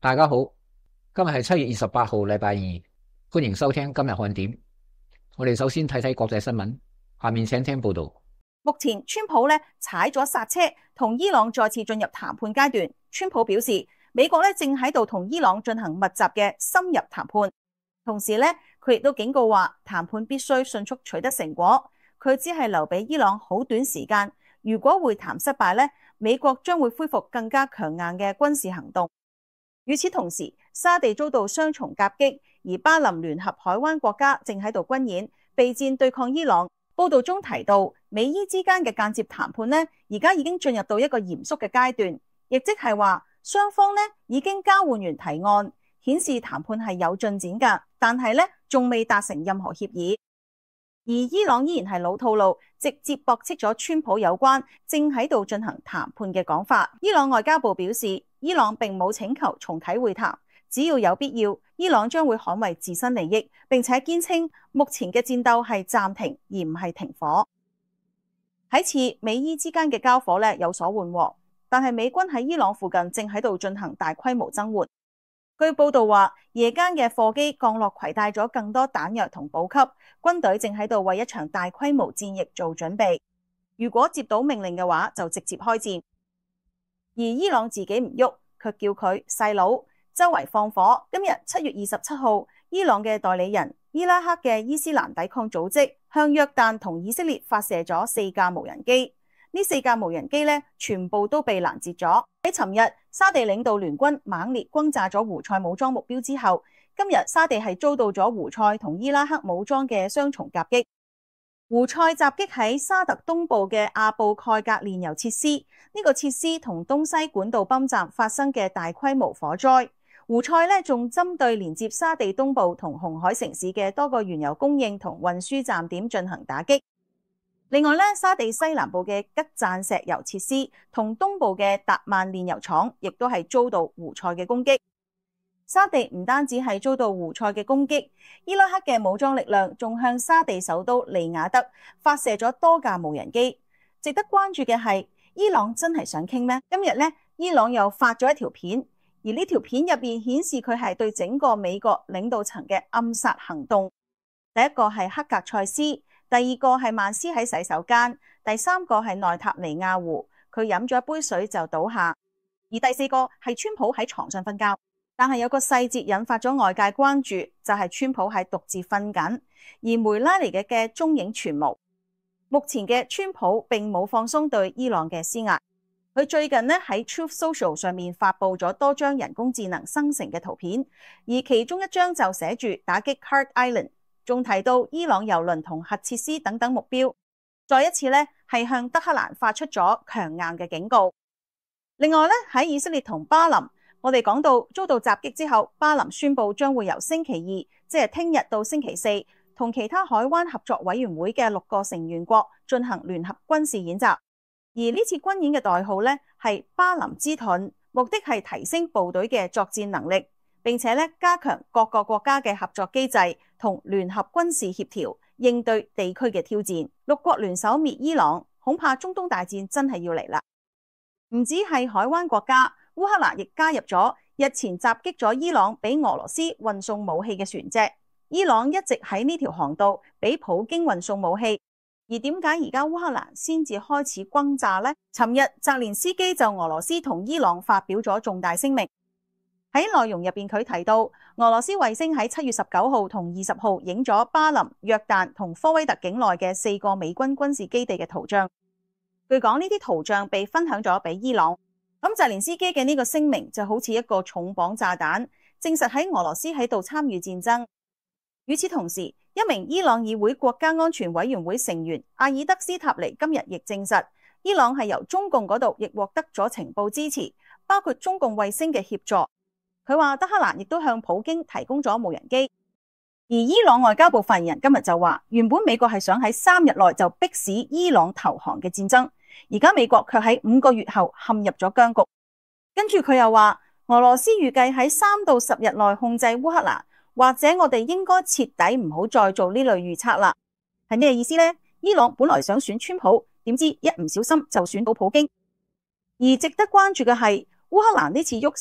大家好，今日係7月28號，禮拜二，歡迎收聽今日看點。我哋首先睇睇國際新聞，下面請聽報道。 目前川普踩咗剎車，同伊朗再次進入談判階段。川普表示，美國正喺度同伊朗進行密集嘅深入談判，同時佢亦都警告話，談判必須迅速取得成果。佢只係留俾伊朗好短時間，如果會談失敗美國將會恢復更加強硬嘅軍事行動。與此同時，沙地遭到雙重夾擊，而巴林聯合海灣國家正喺度軍演備戰對抗伊朗。報道中提到，美伊之間嘅間接談判而家已經進入到一個嚴肅嘅階段，亦即係話雙方已經交換完提案，顯示談判係有進展㗎，但係仲未達成任何協議。而伊朗依然係老套路，直接駁斥咗川普有關正喺度進行談判嘅講法。伊朗外交部表示，伊朗並冇請求重啟會談，只要有必要，伊朗將會捍衛自身利益，並且堅稱目前嘅戰鬥係暫停而唔係停火。喺次美伊之間嘅交火有所緩和，但係美軍喺伊朗附近正喺度進行大規模增援。據報道話，夜間嘅貨機降落攜帶咗更多彈藥同補給，軍隊正喺度為一場大規模戰役做準備。如果接到命令嘅話，就直接開戰。而伊朗自己唔喐，卻叫佢細佬周圍放火。今日7月27號，伊朗嘅代理人伊拉克嘅伊斯蘭抵抗組織向約旦同以色列發射咗4架無人機。呢4架無人機全部都被攔截咗。喺尋日，沙地領導聯軍猛烈轟炸咗胡塞武裝目標之後，今日沙地係遭到咗胡塞同伊拉克武裝嘅雙重夾擊。胡塞襲擊喺沙特東部嘅阿布蓋格煉油設施，呢個設施同東西管道泵站發生嘅大規模火災。胡塞仲針對連接沙地東部同紅海城市嘅多個原油供應同運輸站點進行打擊。另外沙地西南部嘅吉贊石油設施同東部嘅達曼煉油廠亦都係遭到胡塞嘅攻擊。沙地唔單止係遭到胡塞嘅攻擊，伊拉克嘅武裝力量仲向沙地首都利雅德發射咗多架無人機。值得關注嘅係，伊朗真係想傾咩？今日伊朗又發咗一條片，而呢條片入邊顯示佢係對整個美國領導層嘅暗殺行動。第一個係克格塞斯，第二個係曼斯喺洗手間，第三個係內塔尼亞胡，佢飲咗一杯水就倒下，而第四個係川普喺床上瞓覺。但係有個細節引發咗外界關注，就係川普係獨自瞓緊，而梅拉尼嘅蹤影全無。目前嘅川普並冇放鬆對伊朗嘅施壓，佢最近喺 Truth Social 上面發布咗多張人工智能生成嘅圖片，而其中一張就寫住打擊 Kurt Island， 仲提到伊朗油輪同核設施等等目標，再一次係向德黑蘭發出咗強硬嘅警告。另外喺以色列同巴林，我哋講到遭到襲擊之後，巴林宣布將會由星期二，即係聽日到星期四，同其他海灣合作委員會嘅6個成員國進行聯合軍事演習。而呢次軍演嘅代號係巴林之盾，目的係提升部隊嘅作戰能力，並且加強各個國家嘅合作機制同聯合軍事協調，應對地區嘅挑戰。6國聯手滅伊朗，恐怕中東大戰真係要嚟啦。唔止係海灣國家，烏克蘭亦加入咗日前襲擊咗伊朗俾俄羅斯運送武器嘅船隻。伊朗一直喺呢條航道俾普京運送武器，而點解而家烏克蘭先至開始轟炸呢？尋日澤連斯基就俄羅斯同伊朗發表咗重大聲明，喺內容入邊佢提到，俄羅斯衛星喺7月19號同20號影咗巴林、約旦同科威特境內嘅4個美軍軍事基地嘅圖像。據講呢啲圖像被分享咗俾伊朗。咁澤連斯基嘅呢個聲明就好似一個重磅炸彈，證實喺俄羅斯喺度參與戰爭。與此同時，一名伊朗議會國家安全委員會成員阿爾德斯塔尼今日亦證實，伊朗係由中共嗰度亦獲得咗情報支持，包括中共衛星嘅協助。佢話德黑蘭亦都向普京提供咗無人機。而伊朗外交部發言人今日就話，原本美國係想喺3日內就迫使伊朗投降嘅戰爭，而家美國卻喺5個月後陷入咗僵局。跟住佢又話，俄羅斯預計喺3到10日內控制烏克蘭，或者我哋應該徹底唔好再做呢類預測啦。係咩意思呢？伊朗本來想選川普，點知一唔小心就選到普京。而值得關注嘅係烏克蘭呢次喐手，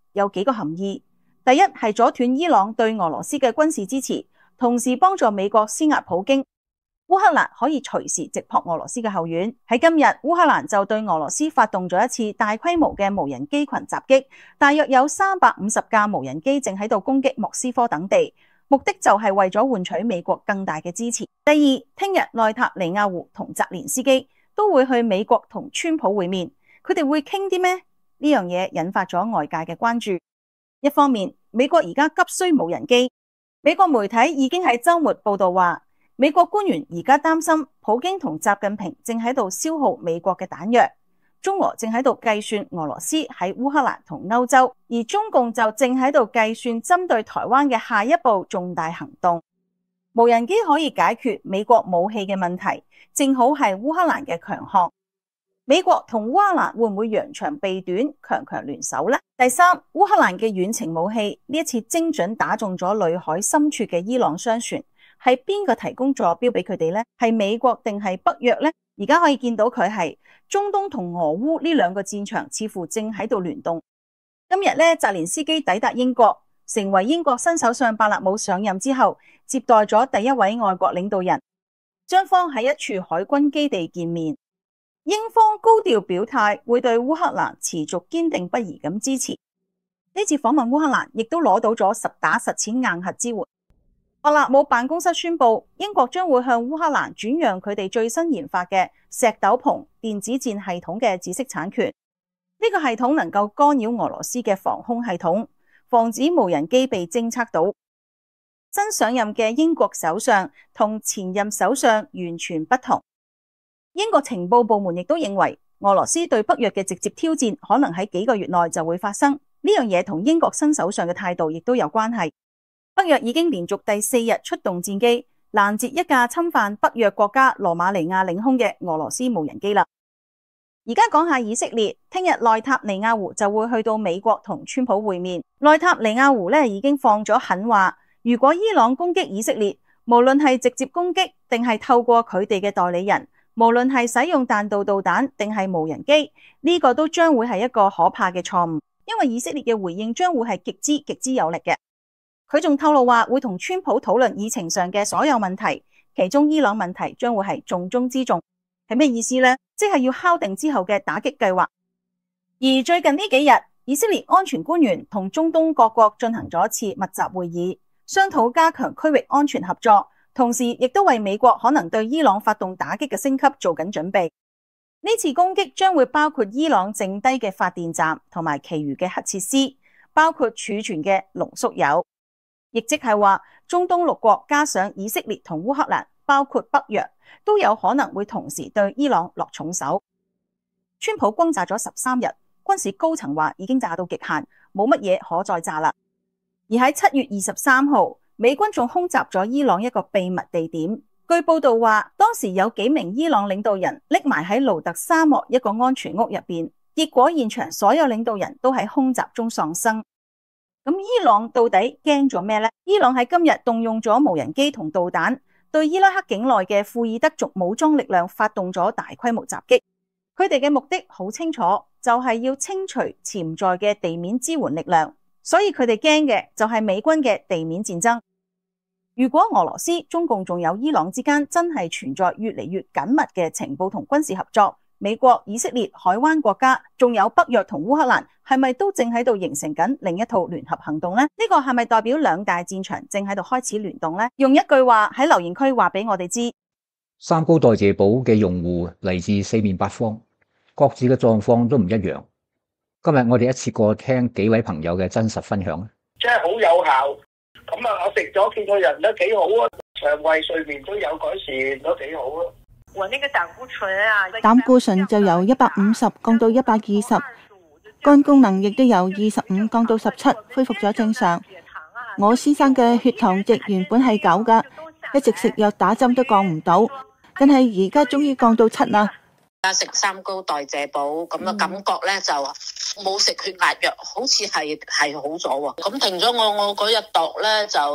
有幾個含義。第一係阻斷伊朗對俄羅斯嘅軍事支持，同時幫助美國施壓普京。烏克蘭可以隨時直撲俄羅斯嘅後院。喺今日，烏克蘭就對俄羅斯發動咗一次大規模嘅無人機群襲擊，大約有350架無人機正喺度攻擊莫斯科等地，目的就係為咗換取美國更大嘅支持。第二，聽日內塔尼亞胡同澤連斯基都會去美國同川普會面，佢哋會傾啲咩？呢樣嘢引發咗外界嘅關注。一方面，美國而家急需無人機，美國媒體已經喺週末報道話，美國官員而家擔心普京同習近平正喺度消耗美國嘅彈藥，中俄正喺度計算俄羅斯喺烏克蘭同歐洲，而中共就正喺度計算針對台灣嘅下一步重大行動。無人機可以解決美國武器嘅問題，正好係烏克蘭嘅強項。美國同烏克蘭會唔會揚長避短，強強聯手呢？第三，烏克蘭嘅遠程武器呢一次精準打中咗裏海深處嘅伊朗商船。係邊個提供坐標俾佢哋呢？係美國定係北約呢？而家可以見到佢係中東同俄烏呢兩個戰場似乎正喺度聯動。今日咧，澤連斯基抵達英國，成為英國新首相伯勒姆上任之後接待咗第一位外國領導人，雙方喺一處海軍基地見面。英方高調表態會對烏克蘭持續堅定不移咁支持。呢次訪問烏克蘭亦都攞到咗實打實踐硬核支援。伯勒姆辦公室宣布，英國將會向烏克蘭轉讓佢哋最新研發嘅石斗篷電子戰系統嘅知識產權。呢個系統能夠干擾俄羅斯嘅防空系統，防止無人機被偵測到。新上任嘅英國首相同前任首相完全不同。英國情報部門亦都認為，俄羅斯對北約嘅直接挑戰可能喺幾個月內就會發生。呢樣嘢同英國新首相嘅態度亦都有關係。北約已經連續第4日出動戰機，攔截一架侵犯北約國家羅馬尼亞領空嘅俄羅斯無人機啦。而家講下以色列，聽日內塔尼亞胡就會去到美國同川普會面。內塔尼亞胡已經放咗狠話，如果伊朗攻擊以色列，無論係直接攻擊定係透過佢哋嘅代理人，無論係使用彈道導彈定係無人機，呢個都將會係一個可怕嘅錯誤，因為以色列嘅回應將會係極之有力嘅。佢仲透露話會同川普討論議程上嘅所有問題，其中伊朗問題將會係重中之重。係咩意思呢？即係要敲定之後嘅打擊計劃。而最近呢幾日，以色列安全官員同中東各國進行咗一次密集會議，商討加強區域安全合作，同時亦都為美國可能對伊朗發動打擊嘅升級做緊準備。呢次攻擊將會包括伊朗剩低嘅發電站同埋其餘嘅核設施，包括儲存嘅濃縮鈾。亦即係話，中東6國加上以色列同烏克蘭，包括北約，都有可能會同時對伊朗落重手。川普轟炸咗13日，軍事高層話已經炸到極限，冇乜嘢可再炸啦。而喺7月23號，美軍仲空襲咗伊朗一個秘密地點。據報道話，當時有幾名伊朗領導人匿埋喺盧特沙漠一個安全屋入邊，結果現場所有領導人都喺空襲中喪生。咁伊朗到底驚咗咩呢？伊朗喺今日動用咗無人機同導彈，對伊拉克境內嘅庫爾德族武裝力量發動咗大規模襲擊。佢哋嘅目的好清楚，就係要清除潛在嘅地面支援力量。所以佢哋驚嘅就係美軍嘅地面戰爭。如果俄羅斯、中共仲有伊朗之間真係存在越嚟越緊密嘅情報同軍事合作，美國、以色列、海灣國家，仲有北約同烏克蘭，係咪都正喺度形成緊另一套聯合行動呢？呢個係咪代表兩大戰場正喺度開始聯動呢？用一句話喺留言區話俾我哋知： 三高代謝寶嘅用戶嚟自四面八方，各自嘅狀況都唔一樣。今日我哋一次過聽幾位朋友嘅真實分享。 真係好有效。咁啊，我食咗見個人都幾好啊，腸胃睡眠都有改善，都幾好啊。 我那個膽固醇啊， 膽固醇就由150降到120，肝功能亦都由25降到17，恢復咗正常。我先生嘅血糖值原本係9噶，一直食藥打針都降唔到，但係而家終於降到7啦。 食三高代謝寶，咁嘅感覺咧就冇食血壓藥，好似係好咗喎。咁停咗我嗰日度咧就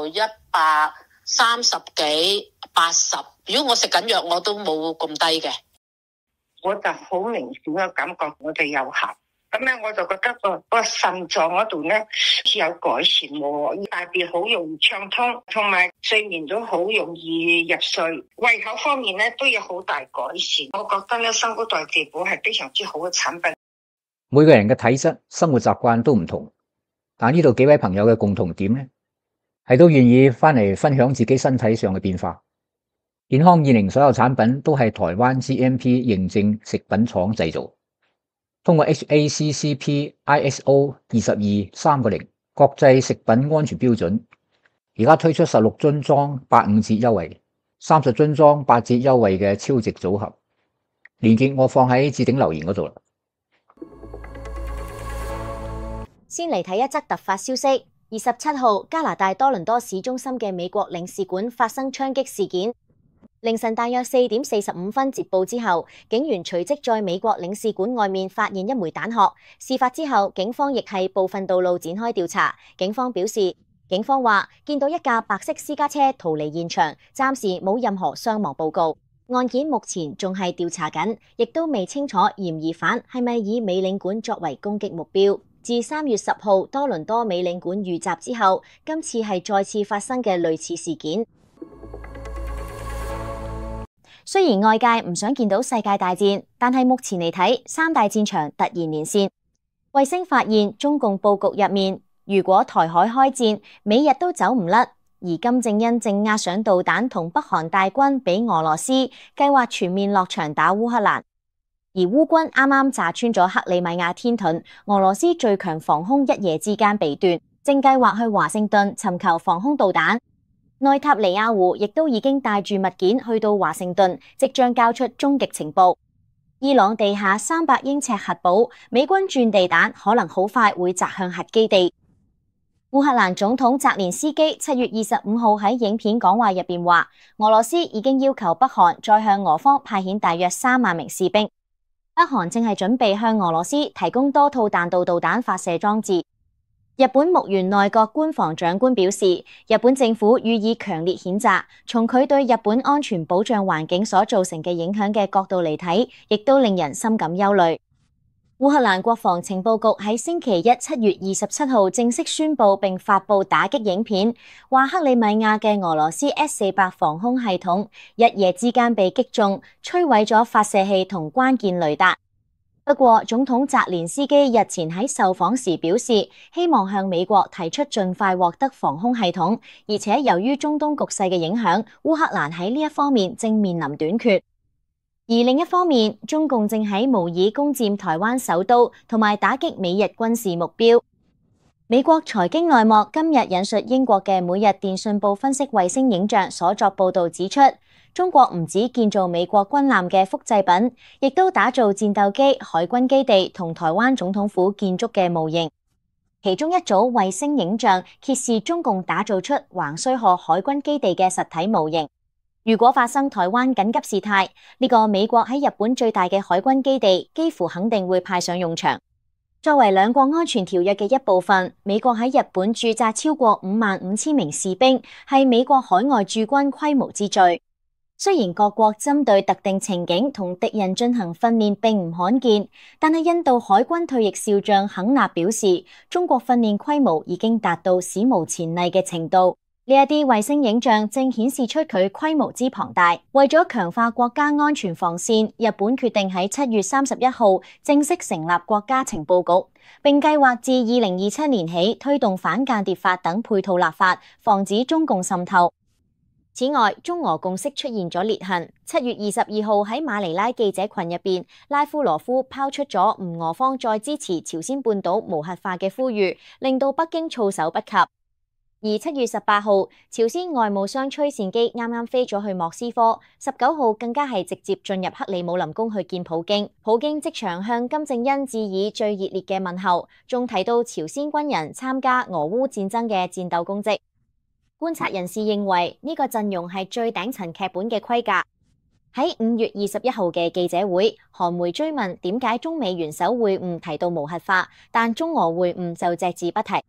130幾80。如果我食緊藥，我都冇咁低嘅。 我就好明顯嘅感覺，我哋有效， 咁咧我就覺得個腎臟嗰度咧似有改善喎，大便好容易暢通，同埋睡眠都好容易入睡，胃口方面咧都有好大改善。我覺得咧生高代謝寶係非常之好嘅產品。 每個人嘅體質、生活習慣都唔同，但呢度幾位朋友嘅共同點咧，係都願意翻嚟分享自己身體上嘅變化。健康20所有產品都係台灣 GMP 認證食品廠製造，通過 HACCP ISO 22310國際食品安全標準，而家推出16樽裝85折優惠、30樽裝8折優惠嘅超值組合，連結我放喺置頂留言嗰度啦。 先嚟睇一則突發消息：27號加拿大多倫多市中心嘅美國領事館發生槍擊事件。凌晨大約4點45分接報之後，警員隨即在美國領事館外面發現一枚彈殼。事發之後，警方亦係部分道路展開調查。警方話見到一架白色私家車逃離現場，暫時冇任何傷亡報告。案件目前仲係調查緊，亦都未清楚嫌疑犯係咪以美領館作為攻擊目標。自3月10號多倫多美領館遇襲之後，今次係再次發生嘅類似事件。雖然外界唔想見到世界大戰，但係目前嚟睇，三大戰場突然連線。衛星發現中共佈局入面，如果台海開戰，美日都走唔甩。而金正恩正押上導彈同北韓大軍俾俄羅斯，計劃全面落場打烏克蘭。而烏軍啱啱炸穿咗克里米亞天盾，俄羅斯最強防空一夜之間被斷，正計劃去華盛頓尋求防空導彈。內塔尼亞胡亦都已經帶住物件去到華盛頓，即將交出終極情報。伊朗地下300英尺核堡，美軍鑽地彈可能好快會擲向核基地。烏克蘭總統澤連斯基7月25號喺影片講話入邊話，俄羅斯已經要求北韓再向俄方派遣大約3萬名士兵。北韓正係準備向俄羅斯提供多套彈道導彈發射裝置。日本木原內閣官房長官表示，日本政府予以強烈譴責，從佢對日本安全保障環境所造成嘅影響嘅角度嚟睇，亦都令人深感憂慮。烏克蘭國防情報局喺星期一7月27號正式宣布並發布打擊影片，話克里米亞嘅俄羅斯 S-400 防空系統一夜之間被擊中，摧毀咗發射器同關鍵雷達。不過，總統澤連斯基日前喺受訪時表示，希望向美國提出盡快獲得防空系統，而且由於中東局勢嘅影響，烏克蘭喺呢一方面正面臨短缺。而另一方面，中共正喺模擬攻佔台灣首都同埋打擊美日軍事目標。美國財經內幕今日引述英國嘅每日電訊報分析衛星影像所作報導指出，中國唔止建造美國軍艦嘅複製品，亦都打造戰鬥機、海軍基地同台灣總統府建築嘅模型。其中一組衛星影像揭示中共打造出橫須賀海軍基地嘅實體模型。如果發生台灣緊急事態，呢個美國喺日本最大嘅海軍基地幾乎肯定會派上用場。作為兩國安全條約嘅一部分，美國喺日本駐紮超過55000名士兵，係美國海外駐軍規模之最。雖然各國針對特定情景同敵人進行訓練並唔罕見，但係印度海軍退役少將肯納表示，中國訓練規模已經達到史無前例嘅程度。呢一啲衛星影像正顯示出佢規模之龐大。為咗強化國家安全防線，日本決定喺7月31號正式成立國家情報局，並計劃自2027年起推動反間諜法等配套立法，防止中共滲透。此外，中俄共識出現咗裂痕。7月22號喺馬尼拉記者群入邊，拉夫羅夫拋出咗唔俄方再支持朝鮮半島無核化嘅呼籲，令到北京措手不及。而7月18號，朝鮮外務相崔善基啱啱飛咗去莫斯科，19號更加係直接進入克里姆林宮去見普京。普京即場向金正恩致以最熱烈嘅問候，仲提到朝鮮軍人參加俄烏戰爭嘅戰鬥功績。觀察人士認為呢個陣容係最頂層劇本嘅規格。喺5月21號嘅記者會，韓媒追問點解中美元首會晤提到無核化，但中俄會晤就隻字不提。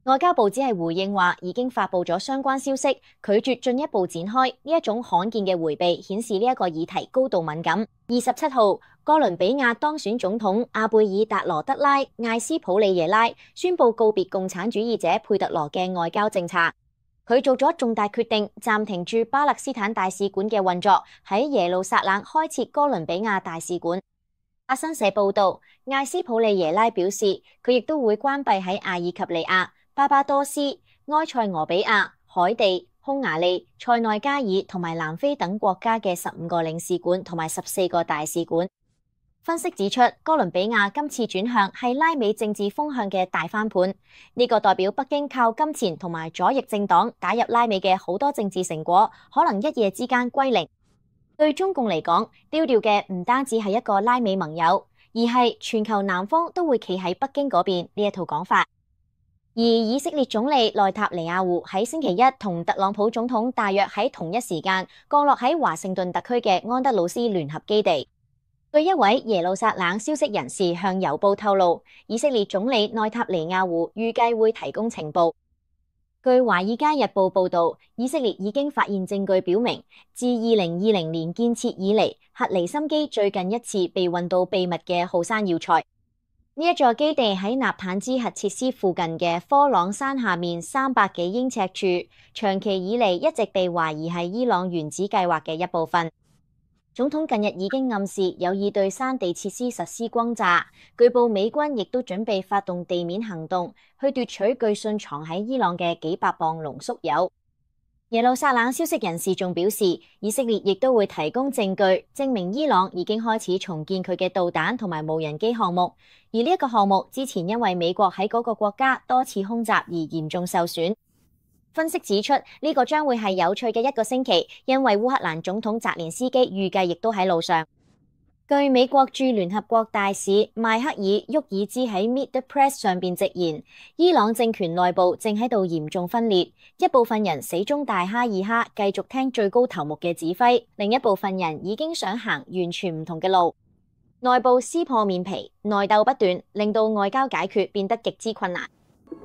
外交部只係回應話已經發布咗相關消息，拒絕進一步展開。呢一種罕見嘅迴避，顯示呢一個議題高度敏感。27號，哥倫比亞當選總統阿貝爾達羅德拉艾斯普里耶拉宣布告別共產主義者佩特羅嘅外交政策。佢做咗重大決定，暫停駐巴勒斯坦大使館嘅運作，喺耶路撒冷開設哥倫比亞大使館。法新社報道，艾斯普里耶拉表示，佢亦都會關閉喺阿爾及利亞、巴巴多斯、埃塞俄比亞、海地、匈牙利、塞內加爾同埋南非等國家嘅15個領事館同埋14個大使館。分析指出，哥倫比亞今次轉向係拉美政治風向嘅大翻盤，呢個代表北京靠金錢同埋左翼政黨打入拉美嘅好多政治成果，可能一夜之間歸零。對中共嚟講，丟掉嘅唔單止係一個拉美盟友，而係全球南方都會企喺北京嗰邊呢一套講法。而以色列總理內塔尼亞胡喺星期一同特朗普總統大約喺同一時間降落喺華盛頓特區嘅安德魯斯聯合基地。據一位耶路撒冷消息人士向郵報透露，以色列總理內塔尼亞胡預計會提供情報。據華爾街日報報道，以色列已經發現證據表明，自2020年建設以嚟，核離心機最近一次被運到秘密嘅浩山要塞。呢一座基地喺納坦茲核設施附近嘅科朗山下面300幾英尺處，長期以嚟一直被懷疑係伊朗原子計劃嘅一部分。總統近日已經暗示有意對山地設施實施轟炸，據報美軍亦都準備發動地面行動，去奪取據信藏喺伊朗嘅幾百磅濃縮鈾。耶路撒冷消息人士仲表示，以色列亦都會提供證據，證明伊朗已經開始重建佢嘅導彈同埋無人機項目，而呢一個項目之前因為美國喺嗰個國家多次空襲而嚴重受損。分析指出，呢個將會係有趣嘅一個星期，因為烏克蘭總統澤連斯基預計亦都喺路上。據美國駐聯合國大使邁克爾·沃爾茲喺 Meet the Press 上邊直言，伊朗政權內部正喺度嚴重分裂，一部分人死忠大哈爾哈，繼續聽最高頭目嘅指揮，另一部分人已經想行完全唔同嘅路。內部撕破面皮，內鬥不斷，令到外交解決變得極之困難。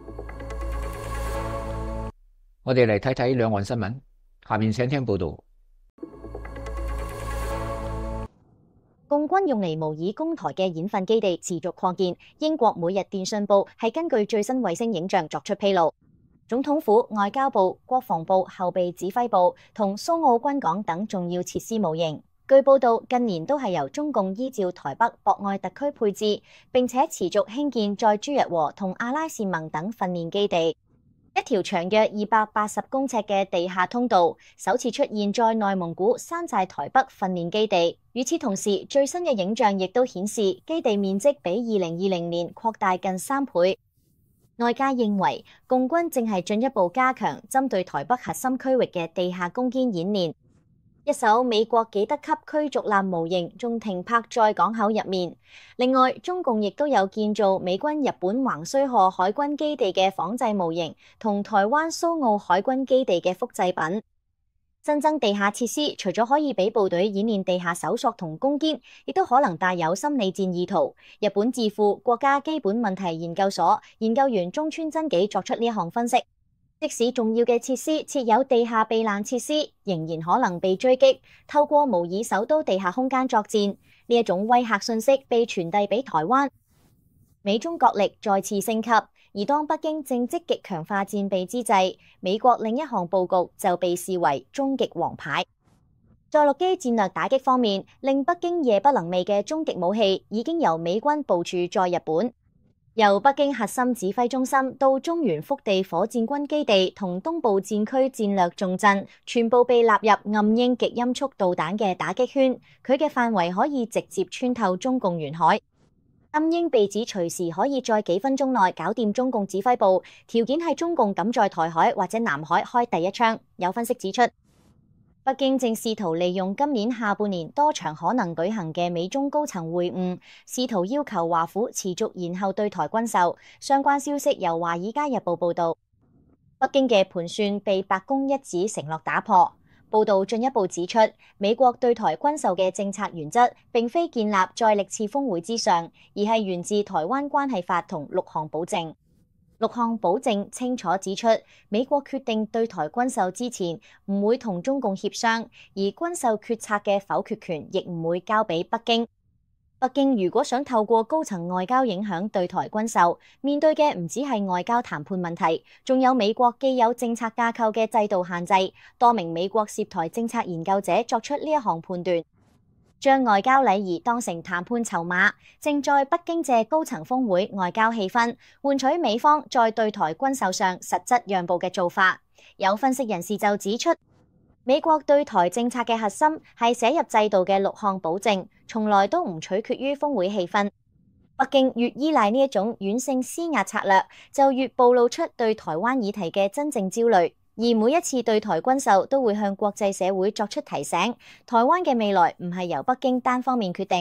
我哋嚟睇睇兩岸新聞，下面請聽報道。 共軍用嚟模擬攻台嘅演訓基地持續擴建。英國每日電訊報係根據最新衛星影像作出披露。總統府、外交部、國防部、後備指揮部同蘇澳軍港等重要設施模型。據報道，近年都係由中共依照台北博愛特區配置，並且持續興建在朱日和同阿拉善盟等訓練基地。一條長約280公尺嘅地下通道，首次出現在內蒙古山寨台北訓練基地。與此同時，最新嘅影像亦都顯示基地面積比2020年擴大近3倍。外界認為，共軍正係進一步加強針對台北核心區域嘅地下攻堅演練。一艘美國紀德級驅逐艦模型仲停泊在港口入面。另外，中共亦都有建造美軍日本橫須賀海軍基地嘅仿製模型，同台灣蘇澳海軍基地嘅複製品。新增地下設施，除咗可以俾部隊演練地下搜索同攻堅，亦都可能帶有心理戰意圖。日本智庫國家基本問題研究所研究員中村真紀作出呢一項分析。即使重要嘅設施設有地下避難設施，仍然可能被追擊。透過模擬首都地下空間作戰，呢一種威嚇信息被傳遞俾台灣。美中角力再次升級，而當北京正積極強化戰備之際，美國另一項佈局就被視為終極王牌。在陸基戰略打擊方面，令北京夜不能寐嘅終極武器已經由美軍部署在日本。由北京核心指揮中心到中原腹地火箭軍基地同東部戰區戰略重鎮，全部被納入暗鷹極音速導彈嘅打擊圈。佢嘅範圍可以直接穿透中共沿海。暗鷹被指隨時可以在幾分鐘內搞掂中共指揮部，條件係中共敢在台海或者南海開第一槍。有分析指出，北京正試圖利用今年下半年多場可能舉行嘅美中高層會晤，試圖要求華府持續延後對台軍售。相關消息由《華爾街日報》報道。北京嘅盤算被白宮一紙承諾打破。報道進一步指出，美國對台軍售嘅政策原則並非建立在歷次峰會之上，而係源自台灣關係法同6項保證。 6項保證清楚指出，美國決定對台軍售之前，唔會同中共協商，而軍售決策嘅否決權亦唔會交俾北京。北京如果想透過高層外交影響對台軍售，面對嘅唔止係外交談判問題，仲有美國既有政策架構嘅制度限制。多名美國涉台政策研究者作出呢一項判斷，將外交禮儀當成談判籌碼，正在北京借高層峰會外交氣氛，換取美方在對台軍售上實質讓步嘅做法。有分析人士就指出，美國對台政策嘅核心係寫入制度嘅6項保證，從來都唔取決於峰會氣氛。北京越依賴呢一種軟性施壓策略，就越暴露出對台灣議題嘅真正焦慮。而每一次對台軍售都會向國際社會作出提醒，台灣嘅未來唔係由北京單方面決定。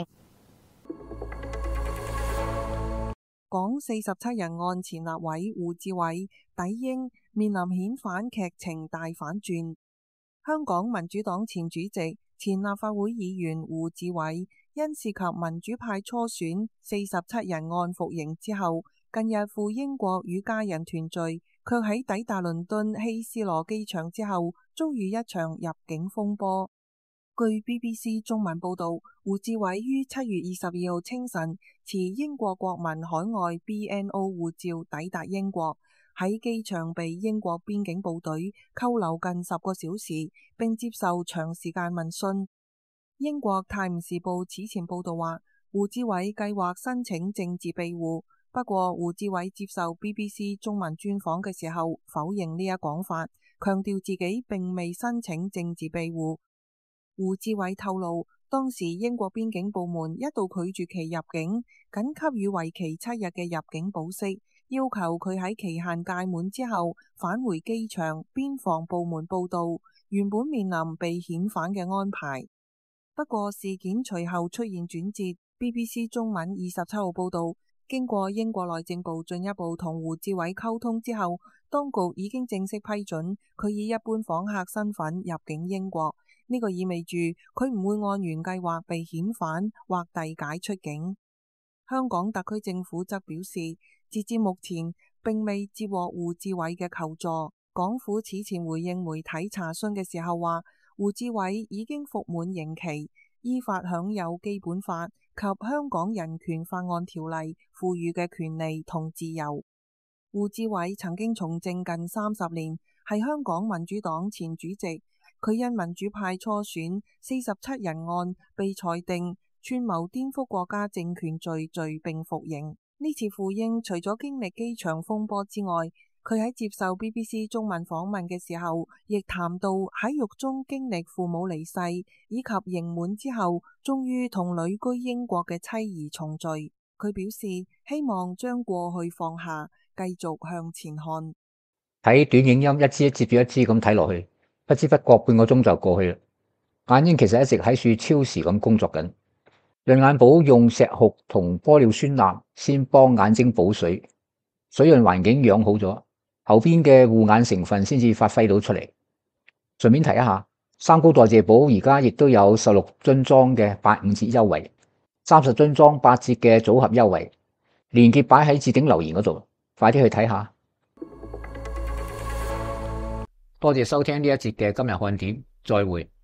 港47人案前立委胡志偉抵英面臨遣返劇情大反轉。香港民主黨前主席、前立法會議員胡志偉因涉及民主派初選47人案服刑之後，近日赴英國與家人團聚，卻喺抵達倫敦希斯羅機場之後，遭遇一場入境風波。據 BBC 中文報道，胡志偉於7月22號清晨持英國國民海外 BNO 護照抵達英國，喺機場被英國邊境部隊扣留近10個小時，並接受長時間問訊。英國泰晤士報此前報道話，胡志偉計劃申請政治庇護，不過胡志偉接受 BBC 中文專訪嘅時候否認呢一講法，強調自己並未申請政治庇護。胡志偉透露，當時英國邊境部門一度拒絕其入境，僅給予為期7日嘅入境保釋，要求佢喺期限屆滿之後返回機場邊防部門報到，原本面臨被遣返嘅安排。不過事件隨後出現轉折。BBC 中文27號報道，經過英國內政部進一步同胡志偉溝通之後，當局已經正式批准佢以一般訪客身份入境英國。呢個意味住佢唔會按原計劃被遣返或遞解出境。香港特區政府則表示，截至目前並未接獲胡志偉嘅求助。港府此前回應媒體查詢嘅時候話，胡志偉已經服滿刑期，依法享有基本法及香港人權法案條例賦予嘅權利同自由。胡志偉曾經從政近30年，係香港民主黨前主席。佢因民主派初選47人案被裁定串謀顛覆國家政權罪並服刑。呢次赴英除咗經歷機場風波之外，佢喺接受 BBC 中文訪問嘅時候，亦談到喺獄中經歷父母離世，以及刑滿之後終於同旅居英國嘅妻兒重聚。佢表示希望將過去放下，繼續向前看。 睇短影音一支接住一支咁睇落去，不知不覺半個鐘就過去啦。眼睛其實一直喺處超時咁工作緊。潤眼寶用石斛同玻尿酸鈉先幫眼睛補水，水潤環境養好咗，後邊嘅護眼成分先至發揮到出嚟。順便提一下，三高代謝寶而家亦都有16樽裝嘅85折優惠，30樽裝8折嘅組合優惠，連結擺喺置頂留言嗰度，快啲去睇下。多謝收聽呢一節嘅今日看點，再會。